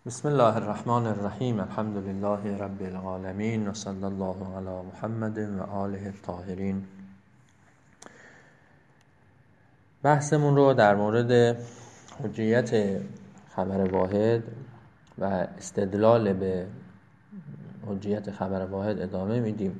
بسم الله الرحمن الرحیم. الحمد لله رب العالمین و صلی الله علی محمد و آله الطاهرین. بحثمون رو در مورد حجیت خبر واحد و استدلال به حجیت خبر واحد ادامه میدیم.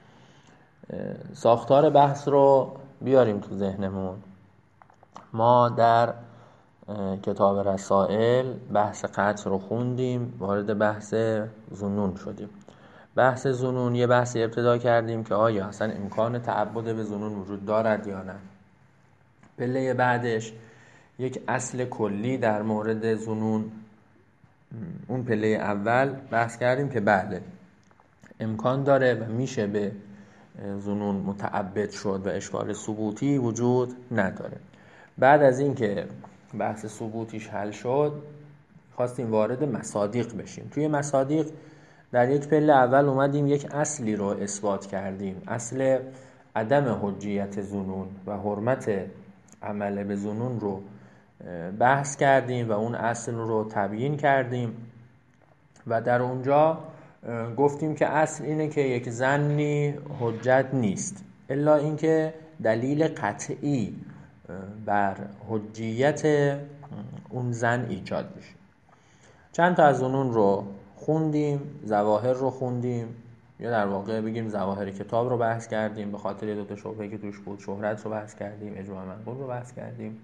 ساختار بحث رو بیاریم تو ذهنمون. ما در کتاب رسائل بحث قطع رو خوندیم، وارد بحث ظنون شدیم. بحث ظنون یه بحثی ابتدا کردیم که آیا اصلا امکان تعبد به ظنون وجود دارد یا نه. پله بعدش یک اصل کلی در مورد ظنون، اون پله اول بحث کردیم که بله امکان داره و میشه به ظنون متعبد شد و اشکال ثبوتی وجود نداره. بعد از این که بحث ثبوتیش حل شد خواستیم وارد مصادیق بشیم. توی مصادیق در یک پله اول اومدیم یک اصلی رو اثبات کردیم، اصل عدم حجیت ظنون و حرمت عمل به ظنون رو بحث کردیم و اون اصل رو تبیین کردیم و در اونجا گفتیم که اصل اینه که یک ظنی حجت نیست الا اینکه دلیل قطعی بر حجیت اون ظن ایجاد میشه. چند تا از ظنون رو خوندیم، ظواهر رو خوندیم، یا در واقع بگیم ظواهر کتاب رو بحث کردیم به خاطر دو تا شبهه که توش بود. شهرت رو بحث کردیم، اجماع منقول رو بحث کردیم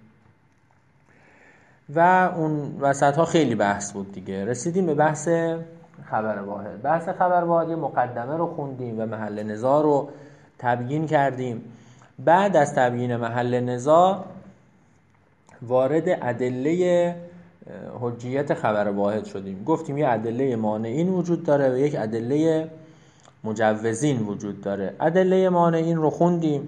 و اون وسط ها خیلی بحث بود دیگه. رسیدیم به بحث خبر واحد. بحث خبر واحد یه مقدمه رو خوندیم و محل نزاع رو تبیین کردیم. بعد از تبیین محل نزاع وارد ادله حجیت خبر واحد شدیم. گفتیم یه ادله مانعین وجود داره و یک ادله مجوزین وجود داره. ادله مانعین رو خوندیم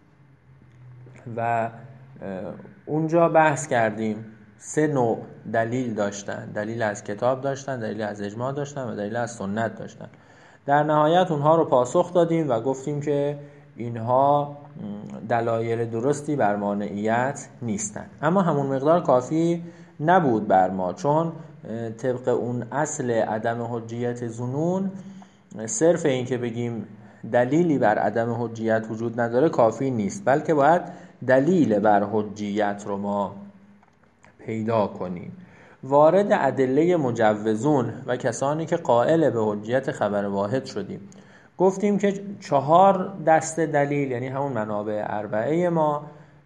و اونجا بحث کردیم 3 نوع دلیل داشتن. دلیل از کتاب داشتن، دلیل از اجماع داشتن و دلیل از سنت داشتن. در نهایت اونها رو پاسخ دادیم و گفتیم که اینها دلایل درستی بر مانعیت نیستن، اما همون مقدار کافی نبود بر ما، چون طبق اون اصل عدم حجیت ظنون صرف این که بگیم دلیلی بر عدم حجیت وجود نداره کافی نیست، بلکه باید دلیل بر حجیت رو ما پیدا کنیم. وارد ادله مجوزون و کسانی که قائل به حجیت خبر واحد شدیم. گفتیم که 4 دسته دلیل، یعنی همون منابع اربعه ما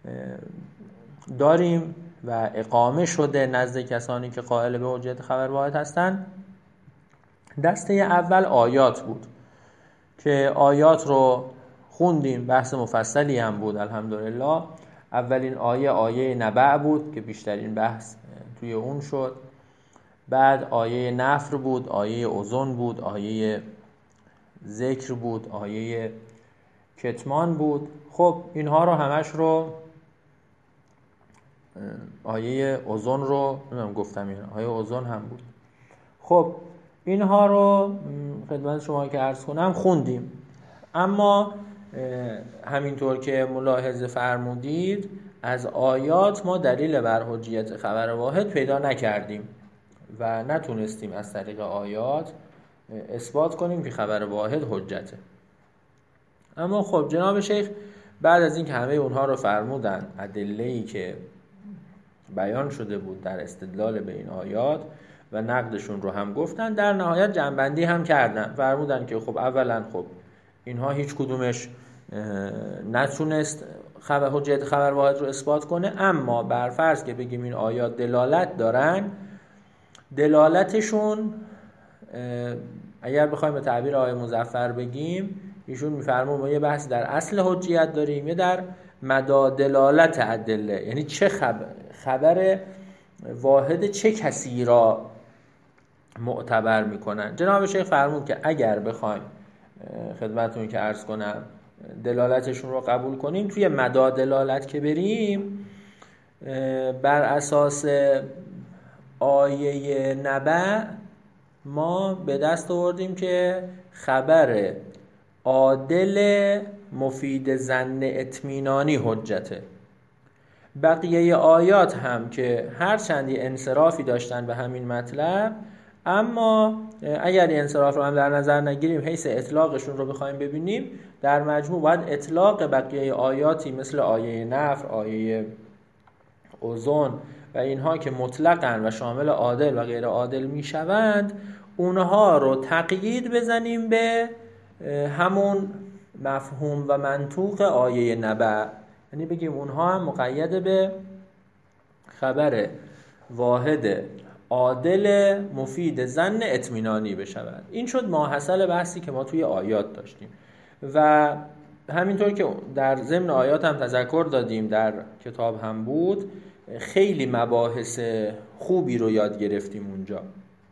داریم و اقامه شده نزد کسانی که قائل به حجیت خبر واحد هستن. دسته اول آیات بود که آیات رو خوندیم، بحث مفصلی هم بود الحمدلله. اولین آیه نبع بود که بیشترین بحث توی اون شد. بعد آیه نفر بود، آیه اذن بود، آیه ذکر بود، آیه کتمان بود. خب اینها رو همش رو آیه اذن رو گفتم، آیه اذن هم بود. خب اینها رو خدمت شما که عرض کنم خوندیم، اما همینطور که ملاحظه فرمودید از آیات ما دلیل بر حجیت خبر واحد پیدا نکردیم و نتونستیم از طریق آیات اثبات کنیم که خبر واحد حجته. اما خب جناب شیخ بعد از این که همه اونها رو فرمودن، ادله‌ای که بیان شده بود در استدلال به این آیات و نقدشون رو هم گفتن، در نهایت جنبندی هم کردن. فرمودن که خب اولا خب اینها هیچ کدومش نتونست حجیت خبر واحد رو اثبات کنه، اما بر فرض که بگیم این آیات دلالت دارن، دلالتشون اگر بخوایم به تعبیر آقای مظفر بگیم، ایشون میفرمون ما یه بحث در اصل حجیت داریم، یه در مدار دلالت ادله، یعنی چه خبر واحد چه کسی را معتبر میکنن. جناب شیخ فرمود که اگر بخوایم خدمتتون که عرض کنم دلالتشون رو قبول کنیم، توی مدار دلالت که بریم بر اساس آیه نبع ما به دست آوردیم که خبر عادل مفید ظن اطمینانی حجته. بقیه آیات هم که هر چندی انصرافی داشتن به همین مطلب، اما اگر این انصراف رو هم در نظر نگیریم، حیث اطلاقشون رو بخوایم ببینیم، در مجموع باید اطلاق بقیه آیاتی مثل آیه نفر، آیه اوزون و اینها که مطلقاً و شامل عادل و غیر عادل میشوند، اونها رو تقیید بزنیم به همون مفهوم و منطوق آیه نبأ، یعنی بگیم اونها هم مقید به خبر واحد عادل مفید ظن اطمینانی بشود. این شد ماحصل بحثی که ما توی آیات داشتیم و همینطور که در ضمن آیات هم تذکر دادیم، در کتاب هم بود، خیلی مباحث خوبی رو یاد گرفتیم اونجا.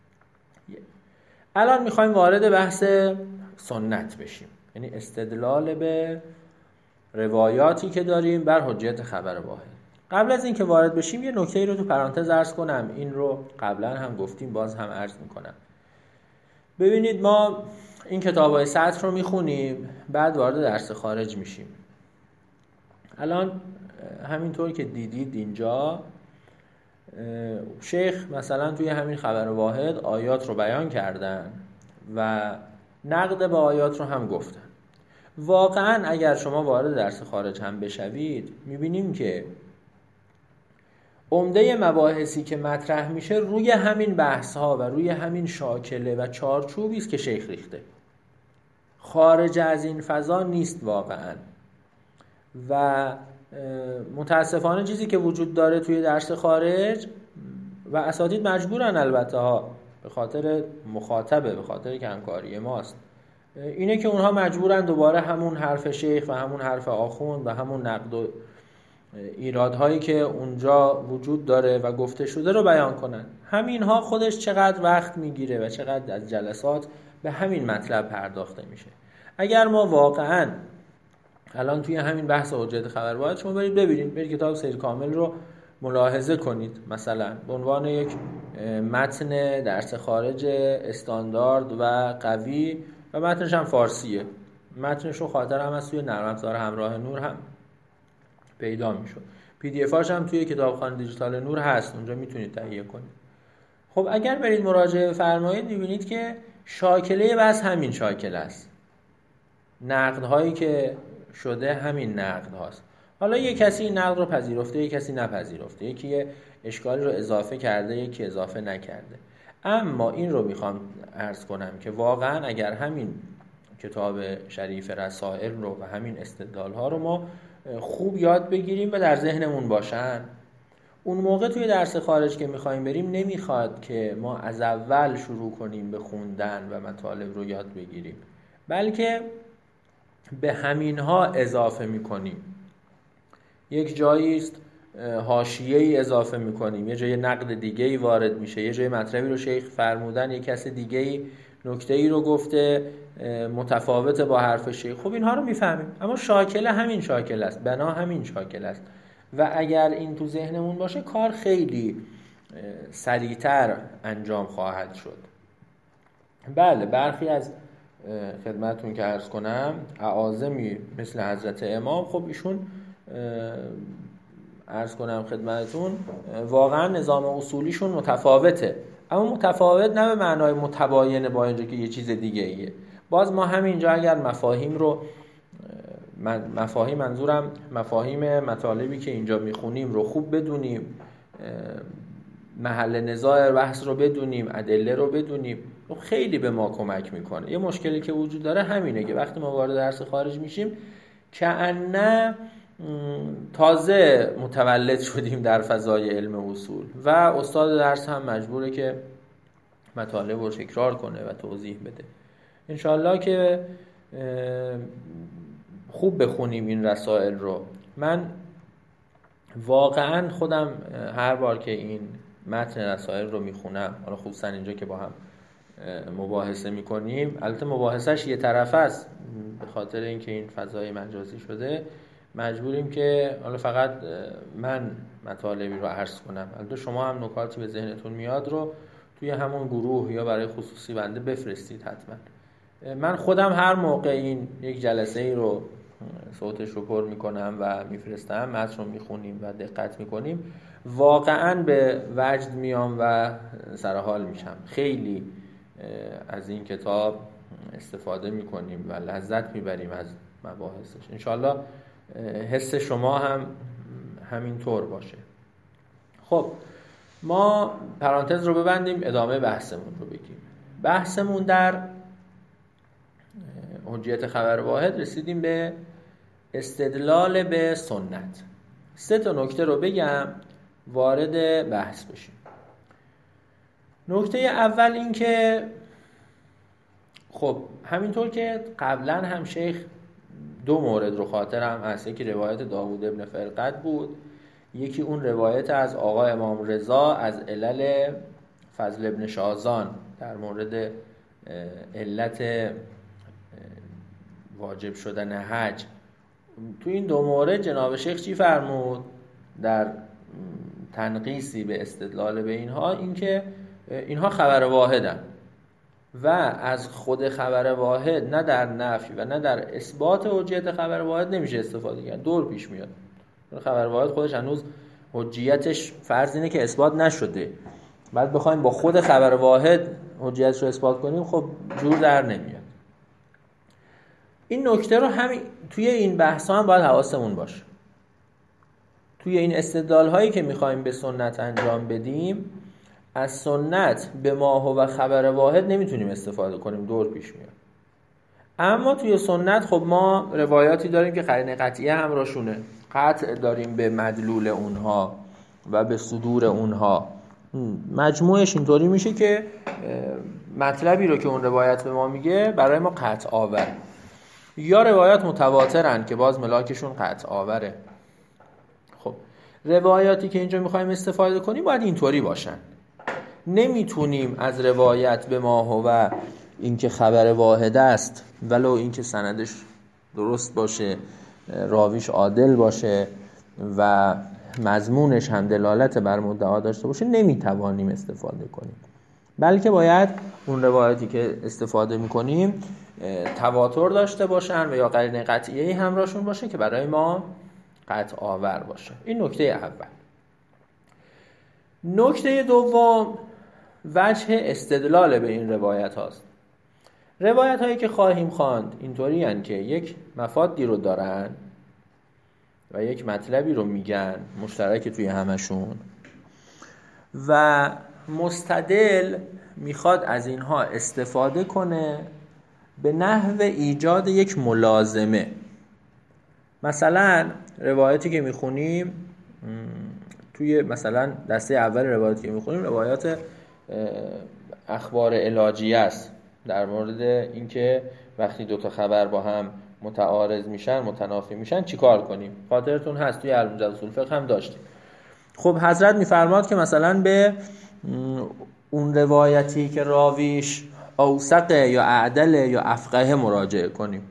الان میخوایم وارد بحث سنت بشیم، یعنی استدلال به روایاتی که داریم بر حجیت خبر واحد. قبل از این که وارد بشیم یه نکته رو تو پرانتز عرض کنم، این رو قبلا هم گفتیم، باز هم عرض میکنم. ببینید، ما این کتاب‌های سطر رو میخونیم، بعد وارد درس خارج میشیم. الان همینطور که دیدید اینجا شیخ مثلا توی همین خبر واحد آیات رو بیان کردن و نقد به آیات رو هم گفتن. واقعا اگر شما وارد درس خارج هم بشوید، میبینیم که عمده مباحثی که مطرح میشه روی همین بحث ها و روی همین شاکله و چارچوبی است که شیخ ریخته، خارج از این فضا نیست واقعا. و متاسفانه چیزی که وجود داره توی درس خارج و اساتید مجبورن البته ها، به خاطر مخاطبه، به خاطر کمکاری ماست، اینه که اونها مجبورن دوباره همون حرف شیخ و همون حرف آخوند و همون نقد و ایرادهایی که اونجا وجود داره و گفته شده رو بیان کنن. همینها خودش چقدر وقت میگیره و چقدر از جلسات به همین مطلب پرداخته میشه. اگر ما واقعا الان توی همین بحث حجیت خبر واحد شما برید ببینید، برید کتاب سیر کامل رو ملاحظه کنید، مثلا به عنوان یک متن درس خارج استاندارد و قوی و متنش هم فارسیه، متنش رو خاطر هم از توی نرم افزار همراه نور هم پیدا میشد، پی دی اف هاش هم توی کتابخانه دیجیتال نور هست، اونجا میتونید تهیه کنید. خب اگر برید مراجعه فرمایید میبینید که شاکله بس همین شاکله است، نقدهایی که شده همین نقد هاست. حالا یک کسی این نقد رو پذیرفته، یک کسی نپذیرفته، یکی یه اشکالی رو اضافه کرده، یکی اضافه نکرده. اما این رو میخوام عرض کنم که واقعا اگر همین کتاب شریف رسائل رو و همین استدلال ها رو ما خوب یاد بگیریم و در ذهنمون باشن، اون موقع توی درس خارج که میخوایم بریم نمیخواد که ما از اول شروع کنیم به خوندن و مطالب رو یاد بگیریم، بلکه به همینها اضافه میکنیم. یک جایی است حاشیه‌ای اضافه میکنیم، یه جای نقد دیگه‌ای وارد میشه، یه جای مطلبی رو شیخ فرمودن، یک کس دیگه‌ای نکته‌ای رو گفته متفاوته با حرف شیخ. خب اینها رو میفهمیم، اما شاکله همین شاکل است، بنا همین شاکل است و اگر این تو ذهنمون باشه کار خیلی سریعتر انجام خواهد شد. بله، برخی از خدمتون که عرض کنم اعاظمی مثل حضرت امام، خب ایشون عرض کنم خدمتون واقعا نظام اصولیشون متفاوته، اما متفاوت نه به معنای متباینه با اینجا که یه چیز دیگه ایه. باز ما همینجا اگر مفاهیم رو منظورم مفاهیم مطالبی که اینجا میخونیم رو خوب بدونیم، محل نزاع بحث رو بدونیم، ادله رو بدونیم، خیلی به ما کمک میکنه. یه مشکلی که وجود داره همینه که وقتی ما وارد درس خارج میشیم کأنه تازه متولد شدیم در فضای علم اصول و استاد درس هم مجبوره که مطالب رو تکرار کنه و توضیح بده. انشالله که خوب بخونیم این رسائل رو. من واقعا خودم هر بار که این متن رسائل رو میخونم، حالا خصوصا اینجا که با هم مباحثه میکنیم، البته مباحثش یه طرف است به خاطر اینکه این فضای مجازی شده، مجبوریم که حالا فقط من مطالبی رو عرض کنم، البته شما هم نکاتی به ذهنتون میاد رو توی همون گروه یا برای خصوصی بنده بفرستید حتما. من خودم هر موقع این یک جلسه ای رو صوتش رو پر میکنم و میفرستم، متن رو میخونیم و دقت میکنیم، واقعا به وجد میام و سرحال میشم. خیلی از این کتاب استفاده میکنیم و لذت میبریم از مباحثش. انشالله حس شما هم همینطور باشه. خب ما پرانتز رو ببندیم، ادامه بحثمون رو بگیم. بحثمون در حجیت خبر واحد رسیدیم به استدلال به سنت. 3 نکته رو بگم وارد بحث بشیم. نکته اول این که خب همینطور که قبلا هم شیخ 2 مورد رو خاطرم هست، یکی روایت داوود ابن فرقد بود، یکی اون روایت از آقا امام رضا از علل فضل ابن شازان در مورد علت واجب شدن حج. تو این 2 مورد جناب شیخ چی فرمود در تنقیصی به استدلال به اینها؟ این که اینها خبر واحدن و از خود خبر واحد نه در نفی و نه در اثبات حجیت خبر واحد نمیشه استفاده کرد. دور پیش میاد. خبر واحد خودش هنوز حجیتش فرض اینه که اثبات نشده، بعد بخوایم با خود خبر واحد حجیتش رو اثبات کنیم، خب جور در نمیاد. این نکته رو همین توی این بحث هم باید حواسمون باشه. توی این استدلال هایی که میخوایم به سنت انجام بدیم، از سنت به ما هو خبر واحد نمیتونیم استفاده کنیم، دور پیش میاد. اما توی سنت خب ما روایاتی داریم که قرینه قطعیه همراهشونه، قطع داریم به مدلول اونها و به صدور اونها. مجموعش اینطوری میشه که مطلبی رو که اون روایت به ما میگه برای ما قطع آوره. یا روایات متواترن که باز ملاکشون قطع آوره. خب روایاتی که اینجا میخوایم استفاده کنیم باید اینطوری باشن. نمیتونیم از روایت به ما هو اینکه خبر واحد است، ولو اینکه سندش درست باشه، راویش عادل باشه و مضمونش هم دلالت بر مدعا داشته باشه، نمیتوانیم استفاده کنیم. بلکه باید اون روایتی که استفاده میکنیم تواتر داشته باشن و یا قرینه قطعیه‌ای همراهشون باشه که برای ما قطع آور باشه. این نکته اول. نکته دوم وجه استدلال به این روایت هاست. روایت هایی که خواهیم خواند اینطوری هن که یک مفادی رو دارن و یک مطلبی رو میگن مشترک توی همشون و مستدل میخواد از اینها استفاده کنه به نحو ایجاد یک ملازمه. مثلا روایتی که میخونیم توی مثلا دسته اول روایتی که میخونیم روایات اخبار علاجیه است، در مورد اینکه وقتی 2 خبر با هم متعارض میشن، متنافی میشن چیکار کنیم. خاطرتون هست توی علم اصول فقه هم داشتیم. خب حضرت میفرماد که مثلا به اون روایتی که راویش اوثق یا اعدل یا افقه مراجعه کنیم.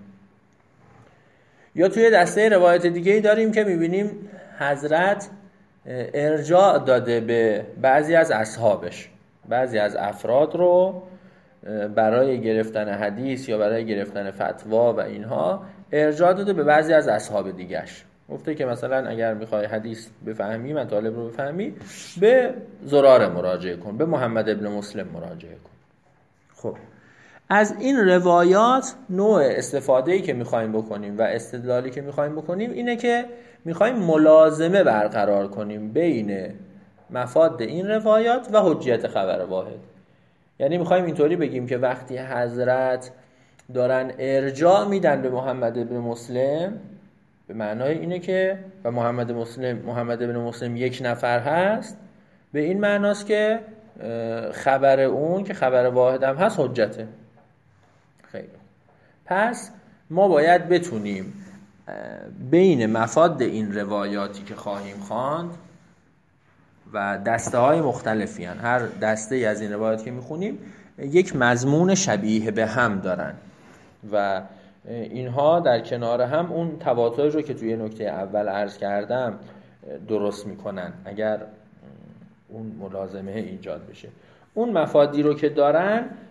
یا توی دسته روایت دیگه‌ای داریم که میبینیم حضرت ارجاع داده به بعضی از اصحابش، بعضی از افراد رو برای گرفتن حدیث یا برای گرفتن فتوا و اینها ارجاع داده به بعضی از اصحاب دیگه‌اش. گفته که مثلا اگر میخوای حدیث بفهمی، مطالب رو بفهمی، به زراره مراجعه کن، به محمد ابن مسلم مراجعه کن. خب از این روایات نوع استفاده‌ای که میخوایم بکنیم و استدلالی که میخوایم بکنیم اینه که میخوایم ملازمه برقرار کنیم بین مفاد این روایات و حجیت خبر واحد. یعنی میخوایم اینطوری بگیم که وقتی حضرت دارن ارجاع میدن به محمد ابن مسلم، به معنای اینه که و محمد ابن مسلم 1 نفر هست، به این معناست که خبر اون که خبر واحد هم هست حجته. خیلی. پس ما باید بتونیم بین مفاد این روایاتی که خواهیم خواند و دسته های مختلفی هن. هر دسته از این روایات که میخونیم یک مضمون شبیه به هم دارن و اینها در کنار هم اون تواتر رو که توی نکته اول عرض کردم درست میکنن اگر اون ملازمه ایجاد بشه. اون مفادی رو که دارن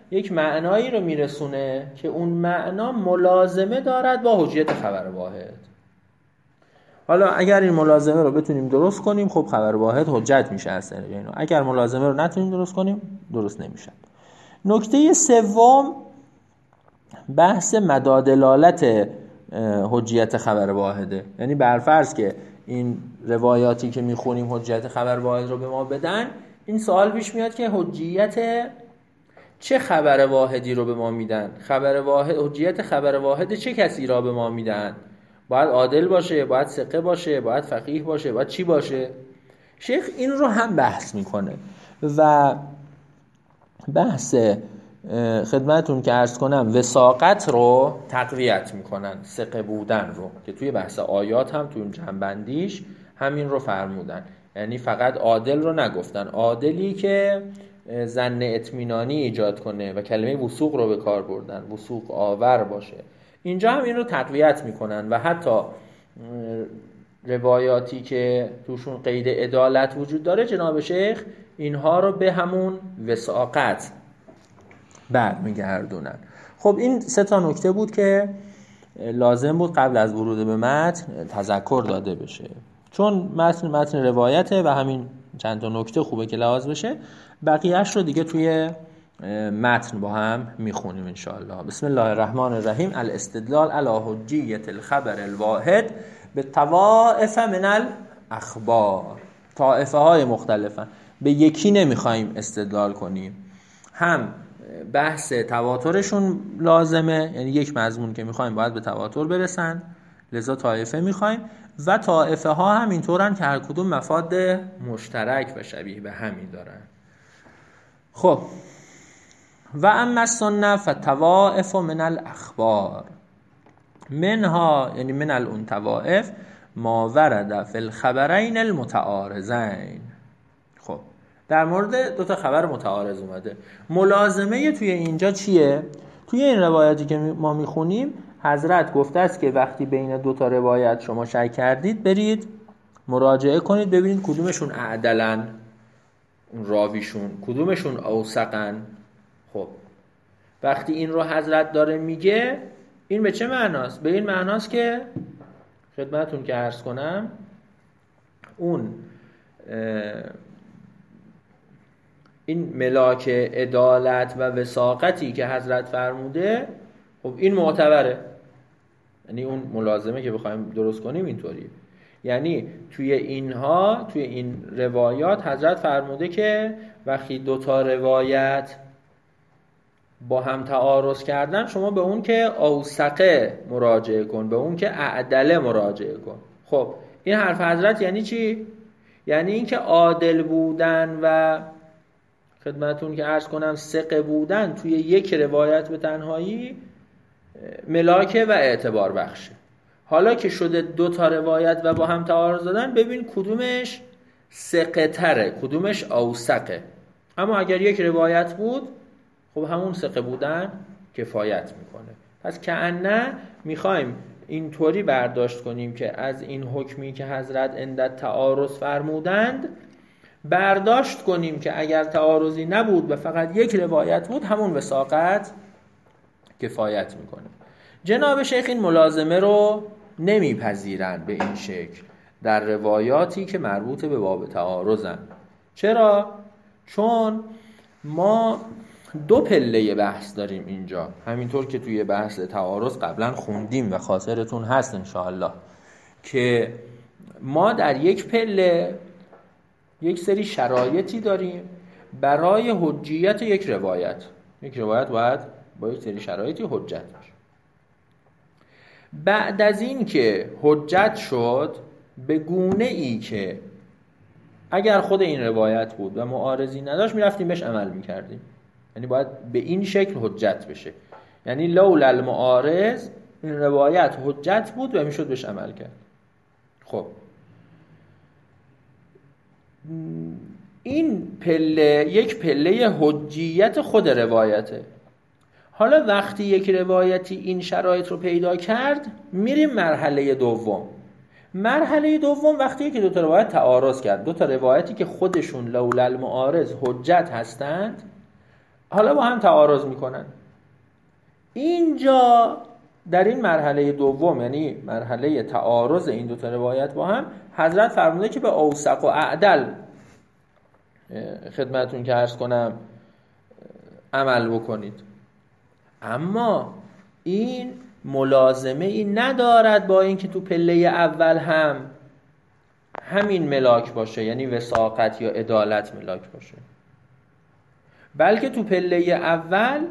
یک معنایی رو میرسونه که اون معنا ملازمه دارد با حجیت خبر واحد. حالا اگر این ملازمه رو بتونیم درست کنیم، خب خبر واحد حجت میشه از طریق اینو. اگر ملازمه رو نتونیم درست کنیم، درست نمیشه. نکته سوم بحث مدادلالت حجیت خبر واحده. یعنی برفرض که این روایاتی که میخونیم حجیت خبر واحد رو به ما بدن، این سوال پیش میاد که حجیت چه خبر واحدی رو به ما میدن؟ حجیت خبر واحد چه کسی را به ما میدن؟ باید عادل باشه، باید ثقه باشه، باید فقیه باشه، باید چی باشه؟ شیخ این رو هم بحث میکنه و بحث خدمتون که عرض کنم وثاقت رو تقویت میکنن، ثقه بودن رو، که توی بحث آیات هم توی جنبندیش همین رو فرمودن. یعنی فقط عادل رو نگفتن، عادلی که ظن اطمینانی ایجاد کنه و کلمه وثوق رو به کار بردن، وثوق آور باشه. اینجا هم این رو تقویت میکنن و حتی روایاتی که توشون قید عدالت وجود داره جناب شیخ اینها رو به همون وثاقت برمیگردونن. خب این 3 نکته بود که لازم بود قبل از ورود به متن تذکر داده بشه، چون متن روایته و همین چند تا نکته خوبه که لحاظ بشه. بقیه‌اش رو دیگه توی متن با هم میخونیم انشاءالله. بسم الله الرحمن الرحیم. الاستدلال علی حجیت الخبر الواحد به طوائف من الاخبار. طائفه های مختلفن، به یکی نمیخوایم استدلال کنیم. هم بحث تواترشون لازمه، یعنی یک مضمون که میخوایم باید به تواتر برسن، لذا طائفه میخوایم، و طائفه ها هم اینطورن که هر کدوم مفاد مشترک و شبیه به همین دارن. خب و اما السنه فطوائف من الاخبار منها، یعنی من اون طوائف ما ورد فی الخبرین المتعارضین. خب در مورد 2 خبر متعارض اومده. ملازمه توی اینجا چیه؟ توی این روایتی که ما میخونیم حضرت گفته است که وقتی بین 2 روایت شما شک کردید برید مراجعه کنید ببینید کدومشون اعدلن، اون راویشون کدومشون اوثقن. خب وقتی این رو حضرت داره میگه این به چه معناست؟ به این معناست که خدمتون که عرض کنم اون این ملاک عدالت و وثاقتی که حضرت فرموده، خب این معتبره. یعنی اون ملازمه که بخوایم درست کنیم اینطوریه. یعنی توی اینها، توی این روایات حضرت فرموده که وقتی 2 روایت با هم تعارض کردن شما به اون که اوثقه مراجعه کن، به اون که اعدله مراجعه کن. خب این حرف حضرت یعنی چی؟ یعنی این که عادل بودن و خدمتون که عرض کنم ثقه بودن توی یک روایت به تنهایی ملاکه و اعتبار بخشه. حالا که شده 2 روایت و با هم تعارض دادن ببین کدومش ثقه تره، کدومش اوثقه. اما اگر یک روایت بود خب همون ثقه بودن کفایت میکنه. پس کأنه میخوایم اینطوری برداشت کنیم که از این حکمی که حضرت عند تعارض فرمودند برداشت کنیم که اگر تعارضی نبود و فقط یک روایت بود همون وثاقت کفایت میکنه. جناب شیخ این ملازمه رو نمیپذیرند به این شکل در روایاتی که مربوط به باب تعارضن. چرا؟ چون ما 2 پله بحث داریم اینجا، همینطور که توی بحث تعارض قبلا خوندیم و خاطرتون هست انشاءالله که ما در یک پله یک سری شرایطی داریم برای حجیت یک روایت. یک روایت باید با یک سری شرایطی حجت باشه. بعد از این که حجت شد به گونه ای که اگر خود این روایت بود و معارضی نداشت میرفتیم بهش عمل میکردیم. یعنی باید به این شکل حجت بشه. یعنی لولا المعارض این روایت حجت بود و میشد بهش عمل کرد. خب این پله یک پله حجیت خود روایته. حالا وقتی یک روایتی این شرایط رو پیدا کرد میریم مرحله دوم. مرحله دوم وقتی که 2 روایت تعارض کرد، 2 روایتی که خودشون لولا المعارض حجت هستند، حالا با هم تعارض میکنن. اینجا در این مرحله دوم، یعنی مرحله تعارض این دو تا روایت با هم، حضرت فرموده که به اوثق و اعدل خدمتون که عرض کنم عمل بکنید. اما این ملازمه ای ندارد با اینکه تو پله اول هم همین ملاک باشه، یعنی وثاقت یا عدالت ملاک باشه، بلکه تو پله اول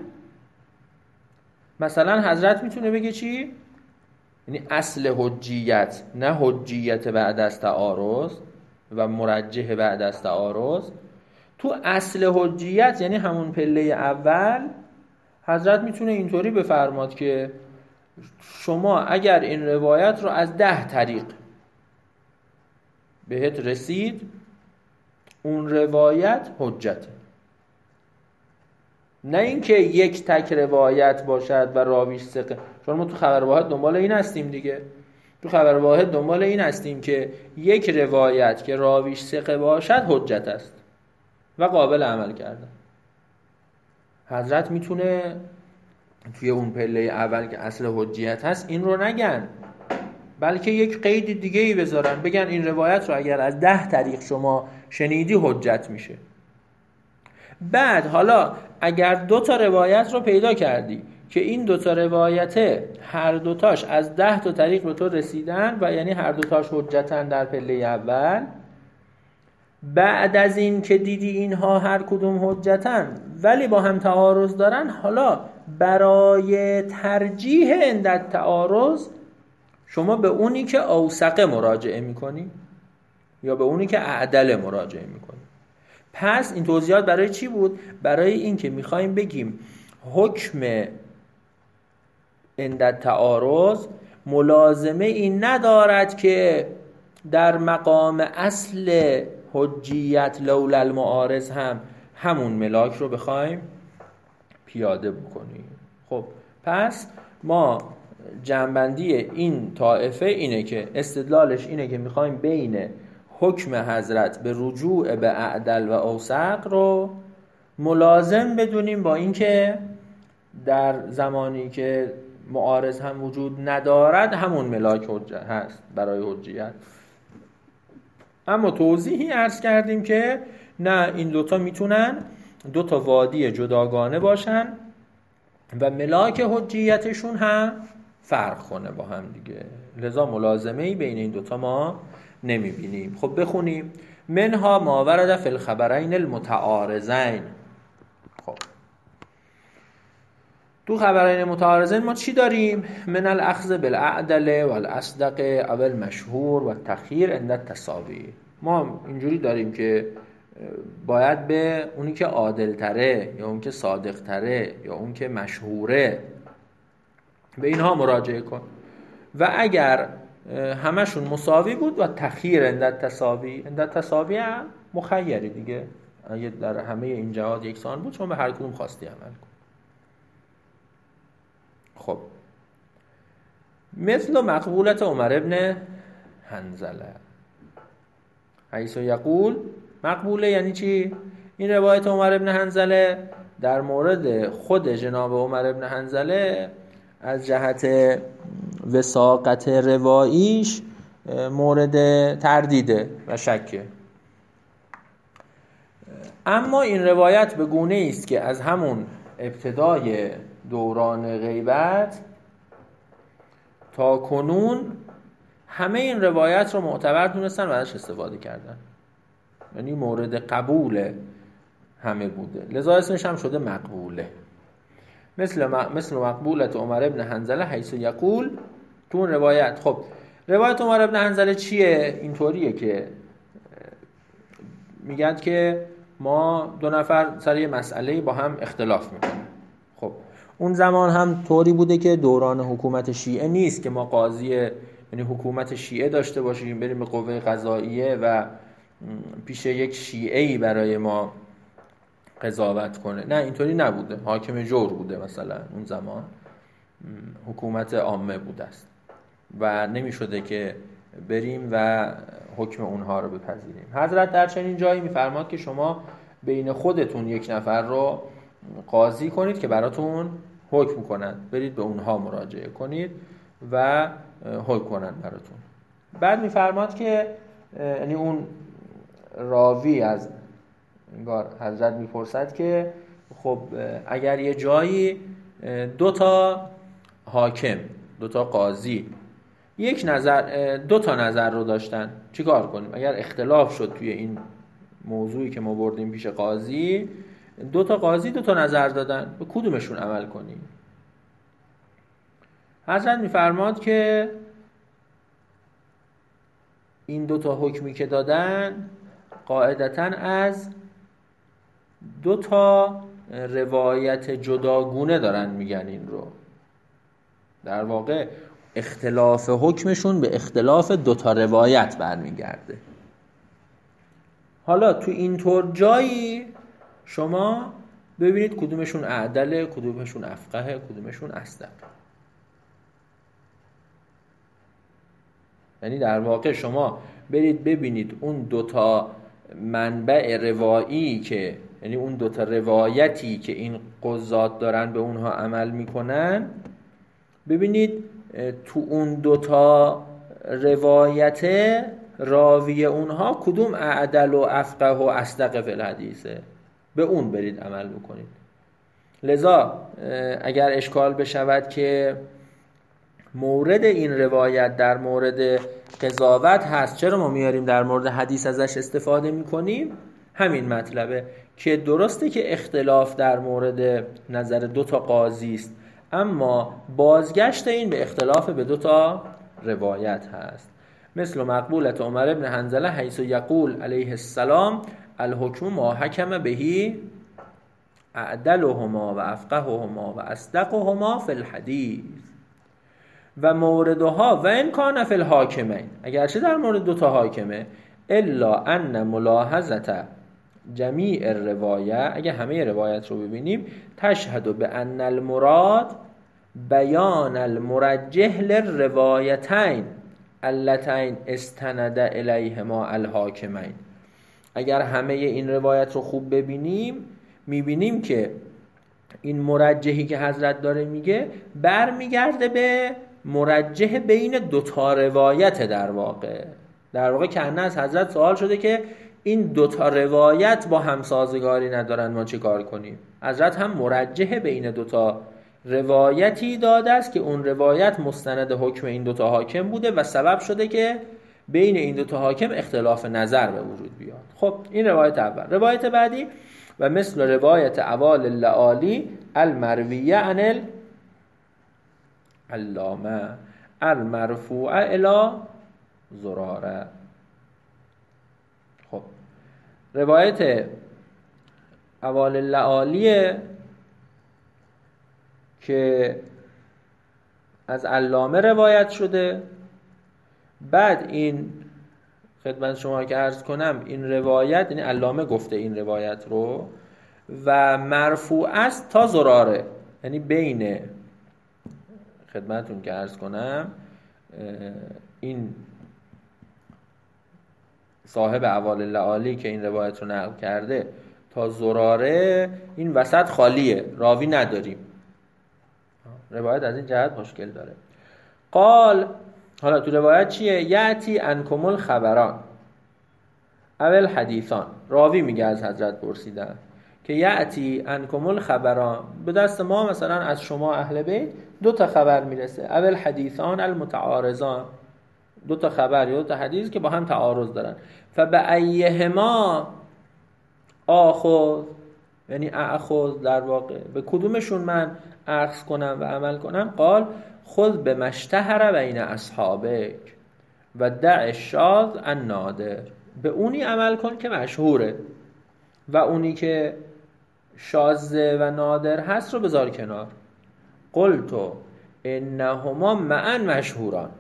مثلا حضرت میتونه بگه چی؟ یعنی اصل حجیت، نه حجیت بعد از تعارض و مرجح بعد از تعارض. تو اصل حجیت یعنی همون پله اول حضرت میتونه اینطوری بفرماد که شما اگر این روایت رو از 10 طریق بهت رسید، اون روایت حجته. نه اینکه یک تک روایت باشد و راویش ثقه، چون ما تو خبر واحد دنبال این هستیم دیگه. تو خبر واحد دنبال این هستیم که یک روایت که راویش ثقه باشد حجت است و قابل عمل کردن. حضرت میتونه توی اون پله اول که اصل حجیت هست این رو نگن، بلکه یک قید دیگه ای بذارن، بگن این روایت رو اگر از 10 طریق شما شنیدی حجت میشه. بعد حالا اگر 2 تا روایت رو پیدا کردی که این 2 تا روایت هر دوتاش از 10 تا طریق به تو رسیدن و یعنی هر دوتاش حجتن در پله اول، بعد از این که دیدی اینها هر کدوم حجتن ولی با هم تعارض دارن، حالا برای ترجیح عند تعارض شما به اونی که اوثق مراجعه میکنی یا به اونی که اعدل مراجعه میکنی. پس این توضیحات برای چی بود؟ برای این که میخوایم بگیم حکم عند تعارض ملازمه این ندارد که در مقام اصل حجیت لولا المعارض هم همون ملاک رو بخوایم پیاده بکنیم. خب پس ما جنبندی این طائفه اینه که استدلالش اینه که میخوایم بین حکم حضرت به رجوع به اعدل و اوثق رو ملازم بدونیم با اینکه در زمانی که معارض هم وجود ندارد همون ملاک حجت هست برای حجیت. اما توضیحی عرض کردیم که نه، این دوتا میتونن 2 تا وادی جداگانه باشن و ملاک حجیتشون هم فرق کنه با هم دیگه، لذا ملازمه‌ای بین این دوتا ما نمیبینیم. خب بخونیم. منها ما ورد فی الخبرین المتعارضین. خب تو خبرین متعارضین ما چی داریم؟ من الاخذ بالاعدل والاصدق او المشهور و التخییر عند التساوی. ما اینجوری داریم که باید به اونی که عادل تره یا اون که صادق تره یا اون که مشهوره به اینها مراجعه کن و اگر همشون مساوی بود و تخییر عند التساوی. عند التساوی هم مخیری دیگه، اگه در همه این جهات یکسان بود چون به هر کدوم خواستی عمل کن. خب مثل مقبولت عمر ابن حنظله حیث یقول. مقبوله یعنی چی؟ این روایت عمر ابن حنظله در مورد خود جناب عمر ابن حنظله از جهت وثاقت رواییش مورد تردیده و شکه. اما این روایت به گونه است که از همون ابتدای دوران غیبت تا کنون همه این روایت رو معتبر دونستن و ازش استفاده کردن، یعنی مورد قبول همه بوده، لذا اسمش هم شده مقبوله. مثل مقبولت عمر ابن حنظله حیث یقول. تو اون روایت، خب روایت عمر ابن حنظله چیه؟ اینطوریه که میگن که ما 2 نفر سر یه مسئله با هم اختلاف میکنیم. خب اون زمان هم طوری بوده که دوران حکومت شیعه نیست که ما قاضی یعنی حکومت شیعه داشته باشیم بریم به قوه قضاییه و پیش یک شیعه‌ای برای ما قضاوت کنه. نه، اینطوری نبوده. حاکم جور بوده، مثلا اون زمان حکومت عامه بوده است و نمی شده که بریم و حکم اونها رو بپذیریم. حضرت در چنین جایی میفرماد که شما بین خودتون یک نفر رو قاضی کنید که براتون حکم کنند، برید به اونها مراجعه کنید و حکم کنند براتون. بعد میفرماد که یعنی اون راوی از انگار حضرت میپرسد که خب اگر یه جایی 2 تا حاکم، 2 تا قاضی یک نظر، 2 تا نظر رو داشتن، چی کار کنیم؟ اگر اختلاف شد توی این موضوعی که ما بردیم پیش قاضی، 2 تا قاضی 2 تا نظر دادن، به کدومشون عمل کنیم؟ حضرت میفرماد که این 2 تا حکمی که دادن قاعدتاً از 2 تا روایت جداگونه دارن میگن این رو. در واقع اختلاف حکمشون به اختلاف 2 تا روایت برمیگرده. حالا تو این طور جایی شما ببینید کدومشون اعدله، کدومشون افقه، کدومشون اصدق. یعنی در واقع شما برید ببینید اون 2 تا منبع روایی که، یعنی اون 2 تا روایتی که این قضات دارن به اونها عمل میکنن، ببینید تو اون 2 تا روایت راوی اونها کدوم اعدل و افقه و اصدق فی الحدیثه، به اون برید عمل بکنید. لذا اگر اشکال بشود که مورد این روایت در مورد قضاوت هست، چرا ما میاریم در مورد حدیث ازش استفاده میکنیم؟ همین مطلبه که درسته که اختلاف در مورد نظر 2 تا قاضی است، اما بازگشت این به اختلاف به 2 تا روایت هست. مثل مقبولت عمر ابن حنظله حیث یقول علیه السلام الحکم ما حکم بهی اعدلهما و افقههما و اصدقهما فی الحدیث و موردها و ان کان فی الحاکمین، اگرچه در مورد 2 تا حاکمه، الا ان ملاحظه جمیع الروایه، اگه همه روایت رو ببینیم، تشهد به ان المراد بیان المرجح للروایتین اللتین استند الیهما الحاکمین. اگر همه این روایت رو خوب ببینیم، میبینیم که این مرجحی که حضرت داره میگه برمیگرده به مرجح بین 2 تا روایت. در واقع که از حضرت سوال شده که این 2 تا روایت با هم سازگاری ندارن، ما چه کار کنیم؟ حضرت هم مرجح بین 2 تا روایتی داده است که اون روایت مستند حکم این 2 تا حاکم بوده و سبب شده که بین این 2 تا حاکم اختلاف نظر به وجود بیاد. خب این روایت اول. روایت بعدی و مثل روایت اوال اللآلی المرویه عن العلامه المرفوع الی زراره. خب روایت اوال اللآلیه که از علامه روایت شده، بعد این خدمت شما که عرض کنم این روایت، یعنی علامه گفته این روایت رو و مرفوع است تا زراره، یعنی بین خدمتون که عرض کنم این صاحب اوال اللآلی که این روایت رو نقل کرده تا زراره این وسط خالیه، راوی نداریم. روایت از این جهت مشکل داره. قال، حالا تو روایت چیه؟ یأتی انکم الخبران اول حدیثان. راوی میگه از حضرت پرسیدن که یأتی انکم الخبران، به دست ما مثلا از شما اهل بیت 2 تا خبر میرسه. اول حدیثان المتعارضان، 2 تا خبر یا 2 تا حدیث که با هم تعارض دارن. فبأیهما آخذ، یعنی اخذ در واقع به کدومشون من اخذ کنم و عمل کنم؟ قال خذ بما اشتهر بین اصحابک و دع الشاذ النادر. به اونی عمل کن که مشهوره و اونی که شاذ و نادر هست رو بذار کنار. قلت انهما معا مشهوران.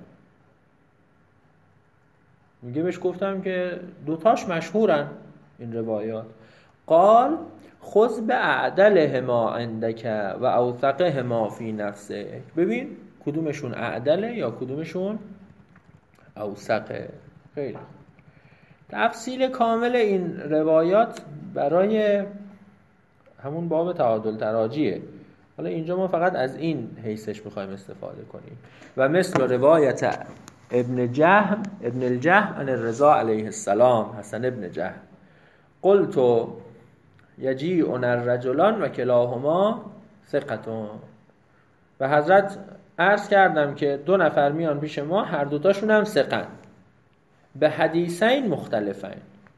میگه بهش گفتم که 2 تاش مشهورن این روایات. قال خذ باعدلهما عندك و اوثقهما فی نفسک. ببین کدومشون اعدله یا کدومشون اوثقه. خیلی تفصیل کامل این روایات برای همون باب تعادل تراجیه. حالا اینجا ما فقط از این حیثش میخوایم استفاده کنیم. و مثل روایت ابن الجهم عن الرضا علیه السلام، حسن ابن جهم، قلت یجیعنا الرجلان و کلاهما ثقتون. و حضرت عرض کردم که 2 نفر میان پیش ما، هر دوتاشون هم ثقن، به حدیثین مختلفین،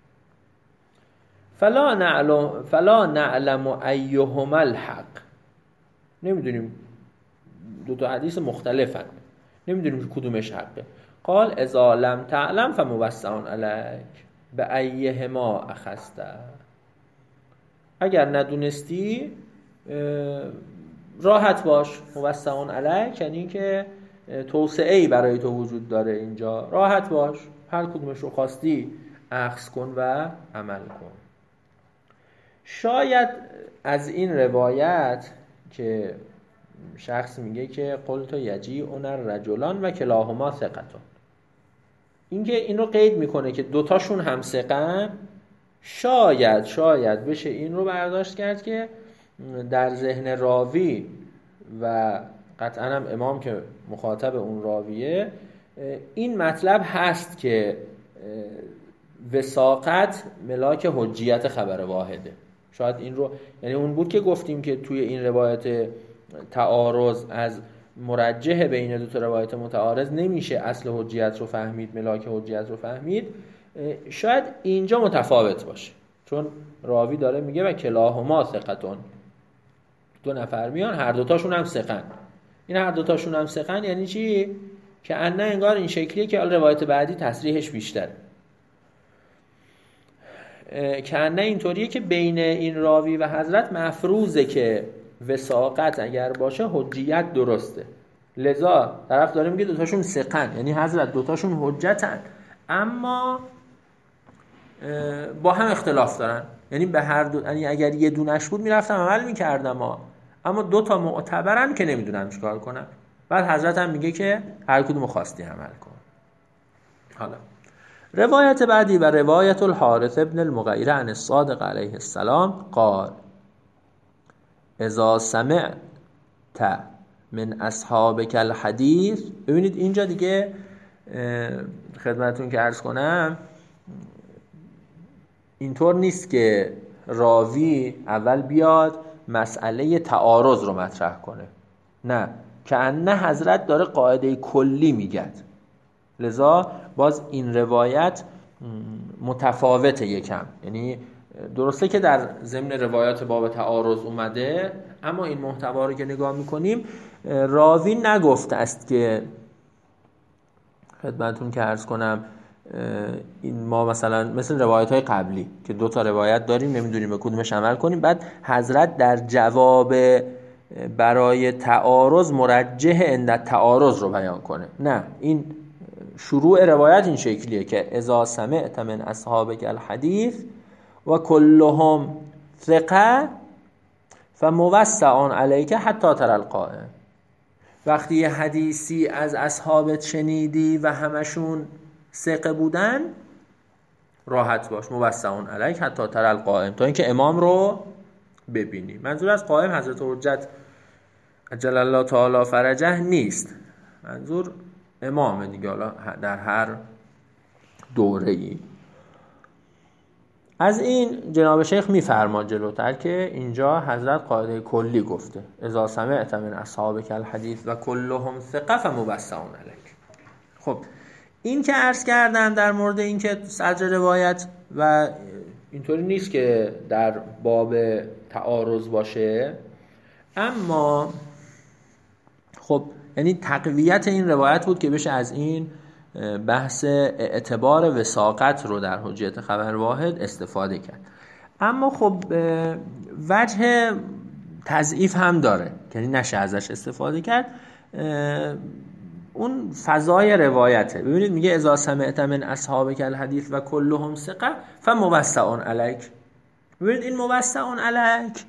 فلا نعلم ایهما الحق. نمیدونیم، 2 تا حدیث مختلفن، نمیدونیم کدومش حقه. قال اذا لم تعلم فموسع علیک به ایهما اخذت. اگر ندونستی راحت باش. موسع علیک یعنی که توسعه‌ای برای تو وجود داره اینجا، راحت باش، هر کدومش رو خواستی اخذ کن و عمل کن. شاید از این روایت که شخص میگه که قلت یجیعنا الرجلان و کلاهما ثقتون، اینکه این رو قید میکنه که 2 تاشون هم ثقن، شاید بشه این رو برداشت کرد که در ذهن راوی و قطعا هم امام که مخاطب اون راویه، این مطلب هست که وثاقت ملاک حجیت خبر واحده. شاید این رو، یعنی اون بود که گفتیم که توی این روایت تعارض از مرجح بین 2 تا روایت متعارض نمیشه اصل حجیت رو فهمید، ملاک حجیت رو فهمید. شاید اینجا متفاوت باشه، چون راوی داره میگه و کلاهما ثقتون، 2 نفر میان هر دوتاشون هم ثقن. این هر دوتاشون هم ثقن یعنی چی؟ که انه انگار این شکلیه که روایت بعدی تصریحش بیشتره، که انه اینطوریه که بین این راوی و حضرت مفروضه که وثاقت اگر باشه حجیت درسته. لذا طرف داره میگه 2 تاشون ثقن، یعنی حضرت 2 تاشون حجتن، اما با هم اختلاف دارن. یعنی به هر دو، یعنی اگر یه دونش بود میرفتم عمل میکردم، اما 2 تا معتبرن که نمیدونم چیکار کنم. بعد حضرت هم میگه که هر کدوم خواستی عمل کن. حالا روایت بعدی و روایت الحارث ابن المغیره عن الصادق علیه السلام قال اذا سمعت من اصحابک الحدیث. ببینید اینجا دیگه خدمتون که عرض کنم، اینطور نیست که راوی اول بیاد مسئله تعارض رو مطرح کنه، نه، که انه حضرت داره قاعده کلی میگه. لذا باز این روایت متفاوته یکم. یعنی درسته که در ضمن روایات باب تعارض اومده، اما این محتوا رو که نگاه میکنیم راوی نگفته است که خدمتون که عرض کنم این ما مثلا مثل روایت های قبلی که 2 تا روایت داریم نمیدونیم به کدومش عمل کنیم، بعد حضرت در جواب برای تعارض مرجح عند تعارض رو بیان کنه. نه، این شروع روایت این شکلیه که اذا سمعت من اصحابک الحدیث و کلهم ثقه فموسع علیک حتی تری القائم. وقتی یه حدیثی از اصحابت شنیدی و همشون ثقه بودن، راحت باش، موسع علیک حتی تری القائم، تا اینکه امام رو ببینی. منظور از قائم حضرت حجت عجل الله تعالی فرجه نیست، منظور امامه دیگه، در هر دوره‌ای. از این جناب شیخ میفرما جلوتر که اینجا حضرت قاعده کلی گفته اذا سمعت من اصحابک الحدیث و کلهم ثقه فموسع علیک. خب این که عرض کردم در مورد این که صدر روایت و اینطوری نیست که در باب تعارض باشه، اما خب یعنی تقویت این روایت بود که بشه از این بحث اعتبار وثاقت رو در حجیت خبر واحد استفاده کرد. اما خب وجه تضعیف هم داره که نشه ازش استفاده کرد، اون فضای روایته. ببینید میگه اذا سمعت من اصحابک الحدیث و کلهم ثقه فموسع علیک. ببینید این موسع علیک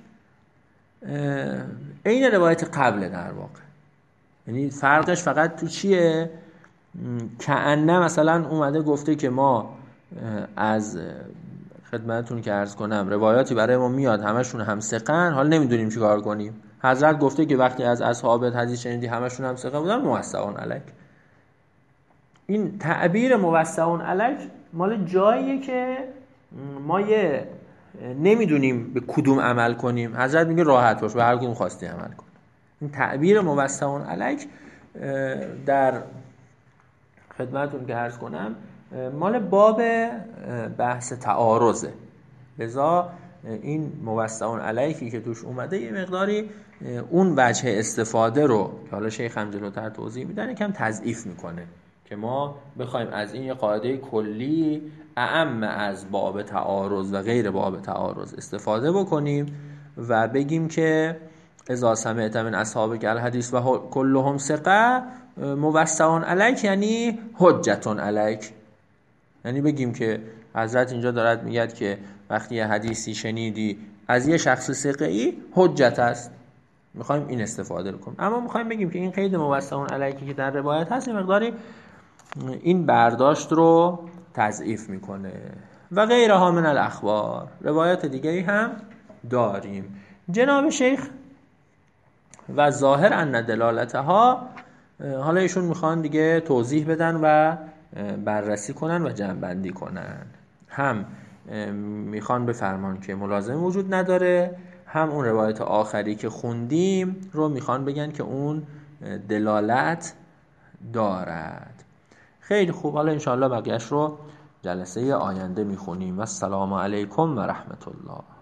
این روایت قبله در واقع، یعنی فرقش فقط تو چیه؟ کأنه مثلا اومده گفته که ما از خدمتتون که عرض کنم روایاتی برای ما میاد همشون هم ثقن، حالا نمیدونیم چیکار کنیم. حضرت گفته که وقتی از اصحاب حدیث شنیدی همشون هم ثقه بودن، موثقون علیک. این تعبیر موثقون علیک مال جاییه که ما نمیدونیم به کدوم عمل کنیم. حضرت میگه راحت باش، به هر کدوم خواستی عمل کن. این تعبیر موثقون علیک در خدمتتون که عرض کنم مال باب بحث تعارضه. لذا این موثقون علیکی که توش اومده یه مقداری اون وجه استفاده رو که حالا شیخ هم جلوتر توضیح میدن یکم تضعیف میکنه که ما بخوایم از این یه قاعده کلی اعم از باب تعارض و غیر باب تعارض استفاده بکنیم و بگیم که اذا سمعت من اصحابک الحدیث و کلهم ثقه موثقون علیک یعنی حجتون علیک. یعنی بگیم که حضرت اینجا دارد میگه که وقتی یه حدیثی شنیدی از یه شخص ثقه‌ای حجت است، میخوایم این استفاده رو کنیم. اما میخوایم بگیم که این قید موثقون علیکی که در روایت هست مقداری این برداشت رو تضعیف میکنه. و غیرها من الاخبار، روایات دیگری هم داریم. جناب شیخ و ظاهر ان دلالتها، حالا ایشون میخوان دیگه توضیح بدن و بررسی کنن و جمع‌بندی کنن. هم میخوان بفرمان که ملازم وجود نداره، هم اون روایت آخری که خوندیم رو میخوان بگن که اون دلالت دارد. خیلی خوب، حالا انشاءالله بقیه‌اش رو جلسه آینده میخونیم. و السلام علیکم و رحمت الله.